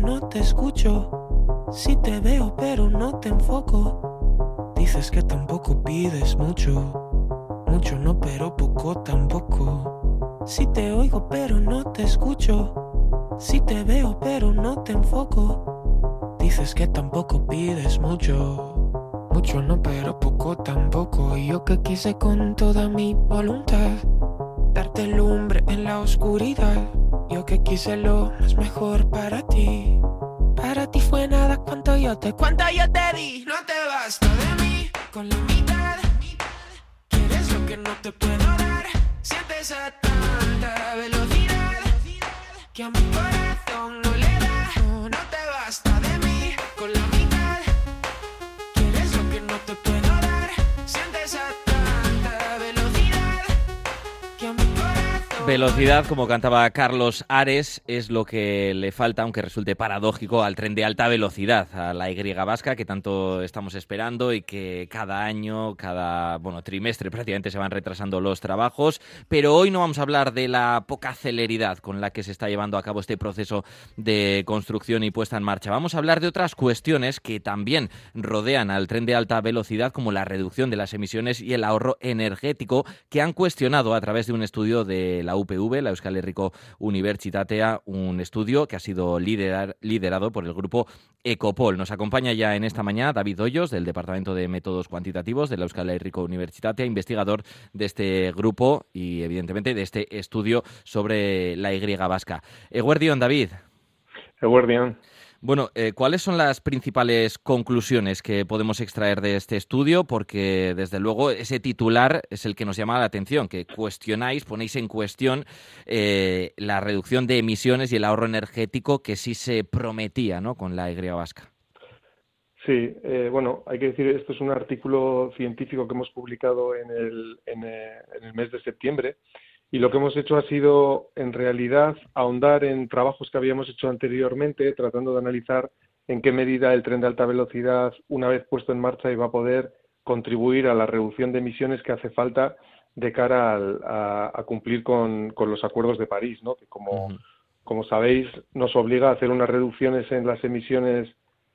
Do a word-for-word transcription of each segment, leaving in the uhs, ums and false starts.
no te escucho. Sí te veo, pero no te enfoco. Dices que tampoco pides mucho. Mucho no, pero poco tampoco. Sí te oigo, pero no te escucho. Sí te veo, pero no te enfoco. Dices que tampoco pides mucho. Mucho no, pero poco tampoco. Y yo que quise con toda mi voluntad darte lumbre en la oscuridad. Yo que quise lo más mejor para ti. Para ti fue nada cuanto yo te, cuánto yo te di. No te basta de mí con la mitad. Quieres lo que no te puedo dar. Sientes a tanta velocidad que a mi corazón no le da. No, no te basta de mí con la mitad. Quieres lo que no te puedo dar. Sientes a tanta velocidad que a mi corazón. Velocidad, como cantaba Carlos Ares, es lo que le falta, aunque resulte paradójico, al tren de alta velocidad, a la Y vasca que tanto estamos esperando y que cada año, cada bueno trimestre prácticamente se van retrasando los trabajos. Pero hoy no vamos a hablar de la poca celeridad con la que se está llevando a cabo este proceso de construcción y puesta en marcha. Vamos a hablar de otras cuestiones que también rodean al tren de alta velocidad, como la reducción de las emisiones y el ahorro energético, que han cuestionado a través de un estudio de la U P V, la Euskal Herriko Unibertsitatea, un estudio que ha sido liderar, liderado por el grupo Ecopol. Nos acompaña ya en esta mañana David Hoyos, del Departamento de Métodos Cuantitativos de la Euskal Herriko Unibertsitatea, investigador de este grupo y, evidentemente, de este estudio sobre la Y vasca. Eguerdión, David. Eguerdión. Bueno, eh, ¿cuáles son las principales conclusiones que podemos extraer de este estudio? Porque, desde luego, ese titular es el que nos llama la atención, que cuestionáis, ponéis en cuestión eh, la reducción de emisiones y el ahorro energético que sí se prometía, ¿no?, con la Y vasca. Sí, eh, bueno, hay que decir, esto es un artículo científico que hemos publicado en el, en, eh, en el mes de septiembre. Y lo que hemos hecho ha sido, en realidad, ahondar en trabajos que habíamos hecho anteriormente, tratando de analizar en qué medida el tren de alta velocidad, una vez puesto en marcha, iba a poder contribuir a la reducción de emisiones que hace falta de cara al, a, a cumplir con, con los acuerdos de París, ¿no? Que como, uh-huh. como sabéis, nos obliga a hacer unas reducciones en las emisiones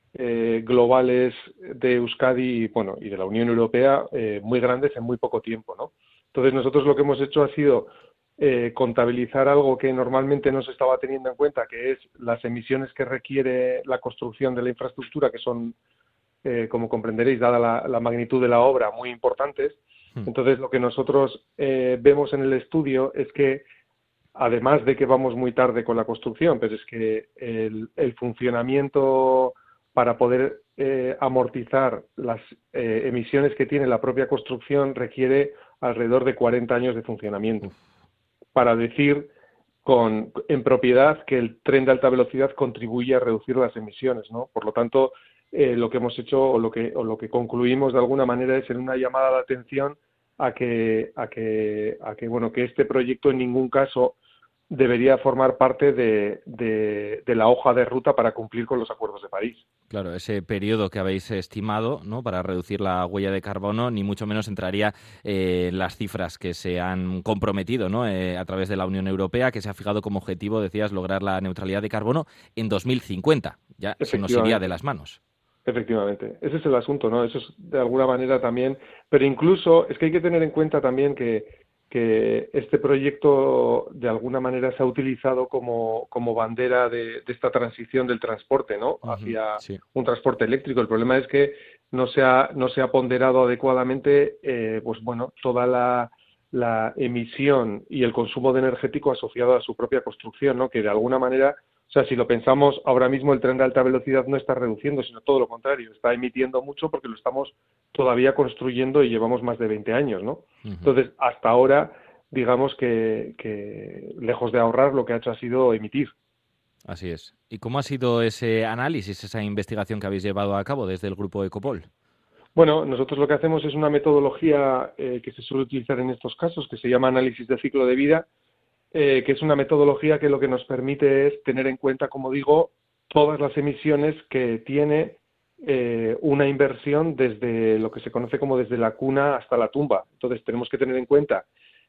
eh, globales de Euskadi y, bueno, y de la Unión Europea eh, muy grandes en muy poco tiempo, ¿no? Entonces, nosotros lo que hemos hecho ha sido eh, contabilizar algo que normalmente no se estaba teniendo en cuenta, que es las emisiones que requiere la construcción de la infraestructura, que son, eh, como comprenderéis, dada la, la magnitud de la obra, muy importantes. Entonces, lo que nosotros eh, vemos en el estudio es que, además de que vamos muy tarde con la construcción, pero es que el, el funcionamiento para poder eh, amortizar las eh, emisiones que tiene la propia construcción requiere alrededor de cuarenta años de funcionamiento, para decir con, en propiedad que el tren de alta velocidad contribuye a reducir las emisiones, ¿no? Por lo tanto, eh, lo que hemos hecho o lo que, o lo que concluimos de alguna manera es en una llamada de atención a que, a que, a que, bueno, que este proyecto en ningún caso debería formar parte de, de, de la hoja de ruta para cumplir con los acuerdos de París. Claro, ese periodo que habéis estimado, ¿no?, para reducir la huella de carbono, ni mucho menos entraría en eh, las cifras que se han comprometido, ¿no?, eh, a través de la Unión Europea, que se ha fijado como objetivo, decías, lograr la neutralidad de carbono en dos mil cincuenta. Ya se nos iría de las manos. Efectivamente, ese es el asunto, ¿no? Eso es de alguna manera también, pero incluso es que hay que tener en cuenta también que que este proyecto de alguna manera se ha utilizado como, como bandera de, de esta transición del transporte, ¿no?, uh-huh, hacia sí. un transporte eléctrico. El problema es que no se ha, no se ha ponderado adecuadamente, eh, pues bueno, toda la, la emisión y el consumo de energético asociado a su propia construcción, ¿no?, que de alguna manera, o sea, si lo pensamos, ahora mismo el tren de alta velocidad no está reduciendo, sino todo lo contrario, está emitiendo mucho porque lo estamos todavía construyendo y llevamos más de veinte años, ¿no? Uh-huh. Entonces, hasta ahora, digamos que, que lejos de ahorrar, lo que ha hecho ha sido emitir. Así es. ¿Y cómo ha sido ese análisis, esa investigación que habéis llevado a cabo desde el grupo Ecopol? Bueno, nosotros lo que hacemos es una metodología eh, que se suele utilizar en estos casos, que se llama análisis de ciclo de vida, eh, que es una metodología que lo que nos permite es tener en cuenta, como digo, todas las emisiones que tiene eh, una inversión desde lo que se conoce como desde la cuna hasta la tumba. Entonces, tenemos que tener en cuenta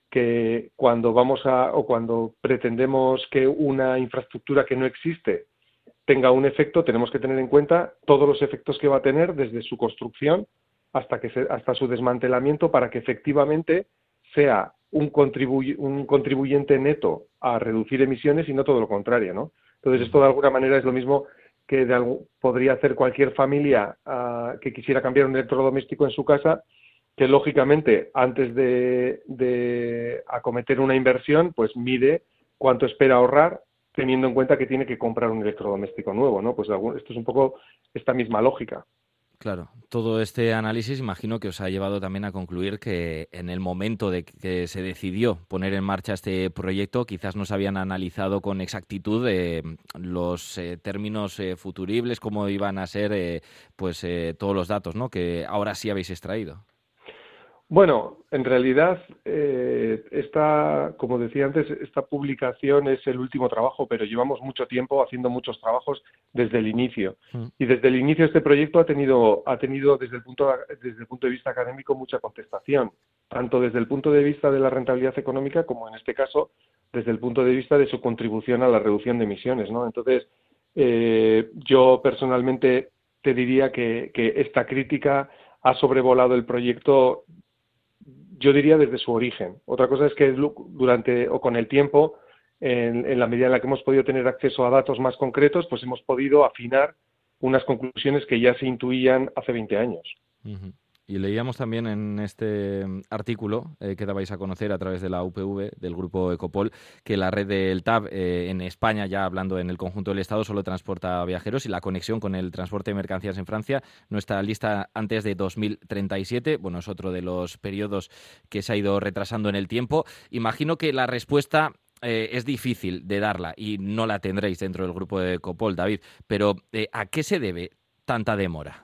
que cuando vamos a o cuando pretendemos que una infraestructura que no existe tenga un efecto, tenemos que tener en cuenta todos los efectos que va a tener desde su construcción hasta, que se, hasta su desmantelamiento para que efectivamente sea un, contribuy, un contribuyente neto a reducir emisiones y no todo lo contrario, ¿no? Entonces, esto de alguna manera es lo mismo que de algo, podría hacer cualquier familia uh, que quisiera cambiar un electrodoméstico en su casa, que lógicamente antes de, de acometer una inversión, pues mide cuánto espera ahorrar, teniendo en cuenta que tiene que comprar un electrodoméstico nuevo, ¿no? Pues esto es un poco esta misma lógica. Claro, todo este análisis imagino que os ha llevado también a concluir que en el momento de que se decidió poner en marcha este proyecto quizás no se habían analizado con exactitud eh, los eh, términos eh, futuribles, cómo iban a ser eh, pues eh, todos los datos, ¿no? Que ahora sí habéis extraído. Bueno, en realidad, eh, esta, como decía antes, esta publicación es el último trabajo, pero llevamos mucho tiempo haciendo muchos trabajos desde el inicio. Mm. Y desde el inicio este proyecto ha tenido, ha tenido desde el punto, desde el punto de vista académico mucha contestación, tanto desde el punto de vista de la rentabilidad económica como en este caso desde el punto de vista de su contribución a la reducción de emisiones, ¿no? Entonces, eh, yo personalmente te diría que, que esta crítica ha sobrevolado el proyecto, yo diría desde su origen. Otra cosa es que durante o con el tiempo, en, en la medida en la que hemos podido tener acceso a datos más concretos, pues hemos podido afinar unas conclusiones que ya se intuían hace veinte años. Uh-huh. Y leíamos también en este artículo eh, que dabais a conocer a través de la U P V, del grupo Ecopol, que la red del T A V eh, en España, ya hablando en el conjunto del Estado, solo transporta viajeros y la conexión con el transporte de mercancías en Francia no está lista antes de dos mil treinta y siete. Bueno, es otro de los periodos que se ha ido retrasando en el tiempo. Imagino que la respuesta eh, es difícil de darla y no la tendréis dentro del grupo de Ecopol, David, pero eh, ¿a qué se debe tanta demora?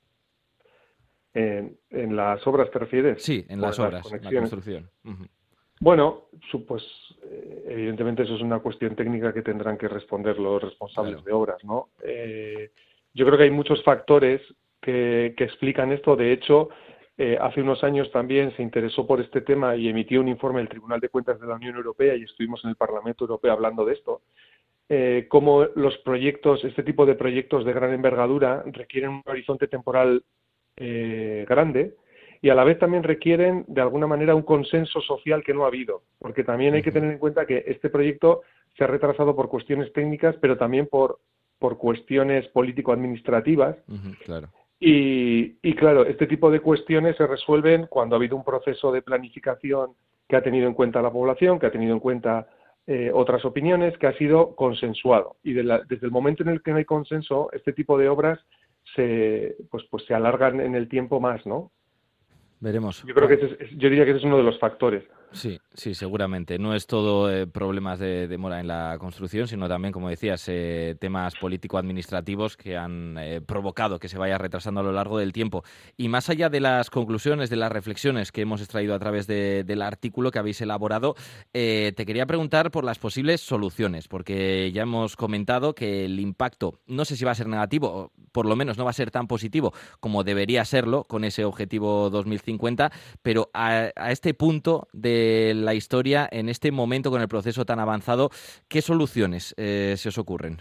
En, en las obras te refieres. Sí, en las obras, en la construcción. Uh-huh. Bueno, pues evidentemente eso es una cuestión técnica que tendrán que responder los responsables claro. de obras, ¿no? Eh, yo creo que hay muchos factores que, que explican esto. De hecho, eh, hace unos años también se interesó por este tema y emitió un informe el Tribunal de Cuentas de la Unión Europea y estuvimos en el Parlamento Europeo hablando de esto. Eh, cómo los proyectos, este tipo de proyectos de gran envergadura requieren un horizonte temporal Eh, grande y a la vez también requieren de alguna manera un consenso social que no ha habido, porque también hay que tener en cuenta que este proyecto se ha retrasado por cuestiones técnicas, pero también por, por cuestiones político-administrativas. Uh-huh, claro. Y, y claro, este tipo de cuestiones se resuelven cuando ha habido un proceso de planificación que ha tenido en cuenta la población, que ha tenido en cuenta eh, otras opiniones, que ha sido consensuado. Y de la, desde el momento en el que no hay consenso, este tipo de obras se pues pues se alargan en el tiempo más, ¿no? Veremos. Yo creo que ese es, yo diría que ese es uno de los factores. Sí, sí, seguramente. No es todo eh, problemas de demora en la construcción, sino también, como decías, eh, temas político-administrativos que han eh, provocado que se vaya retrasando a lo largo del tiempo. Y más allá de las conclusiones, de las reflexiones que hemos extraído a través de, del artículo que habéis elaborado, eh, te quería preguntar por las posibles soluciones, porque ya hemos comentado que el impacto, no sé si va a ser negativo, o por lo menos no va a ser tan positivo como debería serlo con ese objetivo dos mil cincuenta, pero a, a este punto de la historia, en este momento con el proceso tan avanzado, ¿qué soluciones eh, se os ocurren?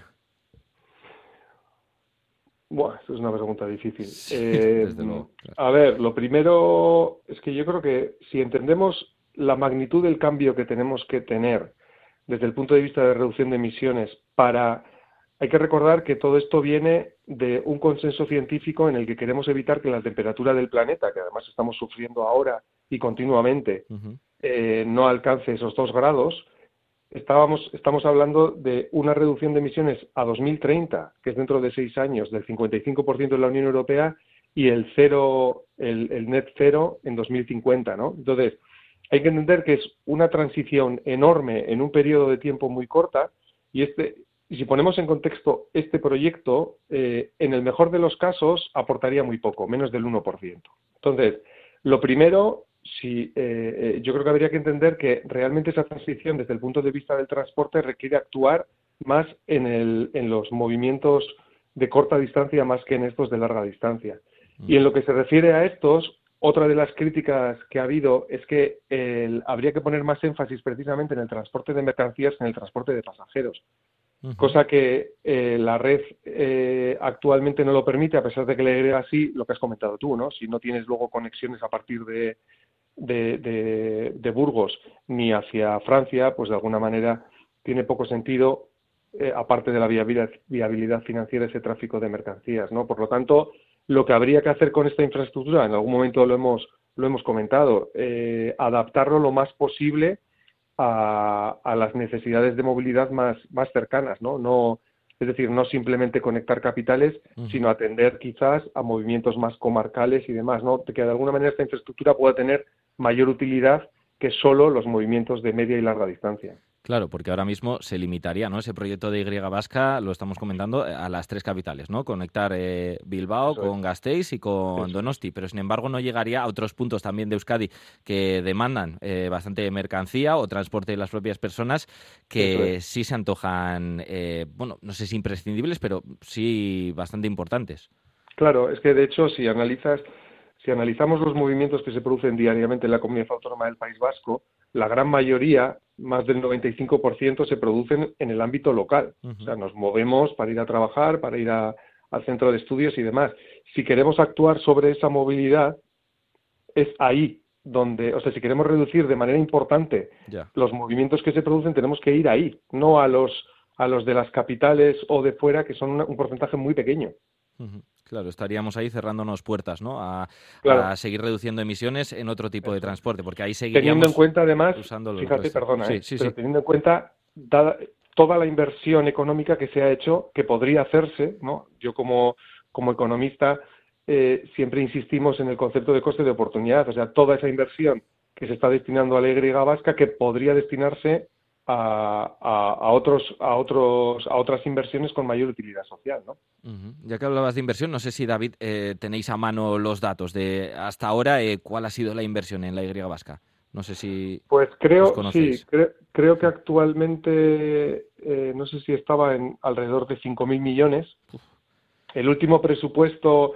Bueno, esa es una pregunta difícil. Sí, eh, desde luego, claro. A ver, lo primero es que yo creo que si entendemos la magnitud del cambio que tenemos que tener desde el punto de vista de reducción de emisiones para... Hay que recordar que todo esto viene de un consenso científico en el que queremos evitar que la temperatura del planeta, que además estamos sufriendo ahora y continuamente, uh-huh. eh, no alcance esos dos grados. Estábamos, estamos hablando de una reducción de emisiones a dos mil treinta, que es dentro de seis años, del cincuenta y cinco por ciento en la Unión Europea y el cero, el, el net cero en dos mil cincuenta, ¿no? Entonces, hay que entender que es una transición enorme en un periodo de tiempo muy corta y este... Y si ponemos en contexto este proyecto, eh, en el mejor de los casos aportaría muy poco, menos del uno por ciento. Entonces, lo primero, si, eh, eh, yo creo que habría que entender que realmente esa transición desde el punto de vista del transporte requiere actuar más en, el, en los movimientos de corta distancia más que en estos de larga distancia. Mm. Y en lo que se refiere a estos, otra de las críticas que ha habido es que el, habría que poner más énfasis precisamente en el transporte de mercancías que en el transporte de pasajeros. uh-huh. cosa que eh, la red eh, actualmente no lo permite, a pesar de que le agrega así lo que has comentado tú, ¿no? Si no tienes luego conexiones a partir de, de, de, de Burgos ni hacia Francia, pues de alguna manera tiene poco sentido, eh, aparte de la viabilidad, viabilidad financiera, ese tráfico de mercancías, ¿no? Por lo tanto, lo que habría que hacer con esta infraestructura, en algún momento lo hemos, lo hemos comentado, eh, adaptarlo lo más posible a, a las necesidades de movilidad más, más cercanas, ¿no? No, es decir, no simplemente conectar capitales, uh-huh. sino atender quizás a movimientos más comarcales y demás, ¿no? Que de alguna manera esta infraestructura pueda tener mayor utilidad que solo los movimientos de media y larga distancia. Claro, porque ahora mismo se limitaría, ¿no? Ese proyecto de Y Vasca, lo estamos comentando, a las tres capitales, ¿no? Conectar eh, Bilbao Eso con es. Gasteiz y con Eso. Donosti, pero sin embargo no llegaría a otros puntos también de Euskadi que demandan eh, bastante mercancía o transporte de las propias personas que sí se antojan, eh, bueno, no sé si imprescindibles, pero sí bastante importantes. Claro, es que de hecho si analizas, si analizamos los movimientos que se producen diariamente en la Comunidad Autónoma del País Vasco, la gran mayoría, más del noventa y cinco por ciento, se producen en el ámbito local. Uh-huh. O sea, nos movemos para ir a trabajar, para ir a, al centro de estudios y demás. Si queremos actuar sobre esa movilidad, es ahí donde, o sea, si queremos reducir de manera importante yeah. los movimientos que se producen, tenemos que ir ahí, no a los, a los de las capitales o de fuera, que son una, un porcentaje muy pequeño. Uh-huh. Claro, estaríamos ahí cerrándonos puertas, ¿no? A, claro. a seguir reduciendo emisiones en otro tipo de transporte, porque ahí seguiríamos teniendo en cuenta además, usando fíjate, perdona, sí, ¿eh? sí, pero sí. teniendo en cuenta dada, toda la inversión económica que se ha hecho, que podría hacerse, ¿no? Yo como, como economista eh, siempre insistimos en el concepto de coste de oportunidad, o sea, toda esa inversión que se está destinando a la Y vasca que podría destinarse A, a, a otros a otros a otras inversiones con mayor utilidad social, ¿no? Uh-huh. Ya que hablabas de inversión, no sé si David eh, tenéis a mano los datos de hasta ahora eh, cuál ha sido la inversión en la Y vasca. No sé si pues creo os conocéis. sí cre, creo que actualmente eh, no sé si estaba en alrededor de cinco mil millones. Uf. El último presupuesto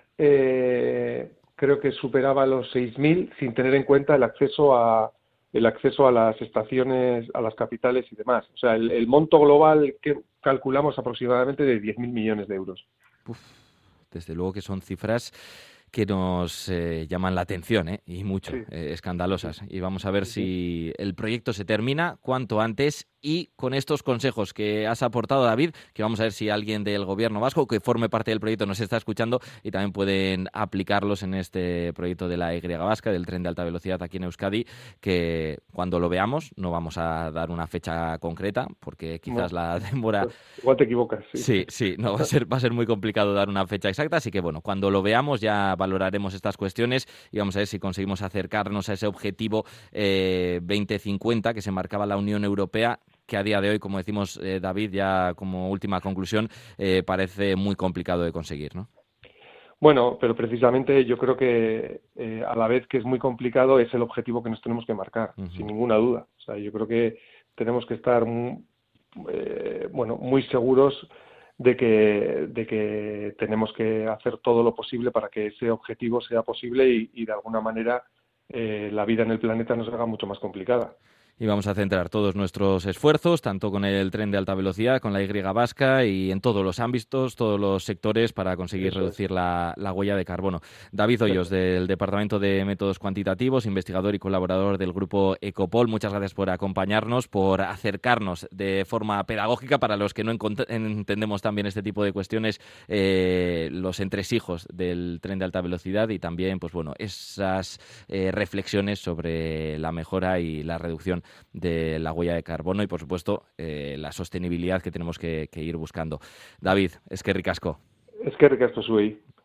eh, creo que superaba los seis mil sin tener en cuenta el acceso a el acceso a las estaciones, a las capitales y demás. O sea, el, el monto global que calculamos aproximadamente de diez mil millones de euros. Uf, desde luego que son cifras que nos eh, llaman la atención, ¿eh? Y mucho, sí. eh, escandalosas. Sí. Y vamos a ver sí. si el proyecto se termina cuanto antes y con estos consejos que has aportado, David, que vamos a ver si alguien del gobierno vasco que forme parte del proyecto nos está escuchando y también pueden aplicarlos en este proyecto de la Y vasca, del tren de alta velocidad aquí en Euskadi, que cuando lo veamos no vamos a dar una fecha concreta porque quizás no. la demora... Pues igual te equivocas. Sí, sí, sí no, va a ser, va a ser muy complicado dar una fecha exacta, así que bueno, cuando lo veamos ya valoraremos estas cuestiones y vamos a ver si conseguimos acercarnos a ese objetivo eh, veinte cincuenta que se marcaba la Unión Europea, que a día de hoy, como decimos, eh, David, ya como última conclusión, eh, parece muy complicado de conseguir, ¿no? Bueno, pero precisamente yo creo que eh, a la vez que es muy complicado es el objetivo que nos tenemos que marcar, uh-huh. sin ninguna duda. O sea, yo creo que tenemos que estar muy, eh, bueno, muy seguros de que, de que tenemos que hacer todo lo posible para que ese objetivo sea posible y, y de alguna manera eh, la vida en el planeta nos haga mucho más complicada. Y vamos a centrar todos nuestros esfuerzos, tanto con el tren de alta velocidad, con la Y vasca y en todos los ámbitos, todos los sectores para conseguir Eso reducir es. la, la huella de carbono. David Hoyos, del Departamento de Métodos Cuantitativos, investigador y colaborador del Grupo Ecopol, muchas gracias por acompañarnos, por acercarnos de forma pedagógica para los que no encont- entendemos también este tipo de cuestiones, eh, los entresijos del tren de alta velocidad y también, pues bueno, esas eh, reflexiones sobre la mejora y la reducción de la huella de carbono y, por supuesto, eh, la sostenibilidad que tenemos que, que ir buscando. David, eskerrik asko. Eskerrik asko zuei.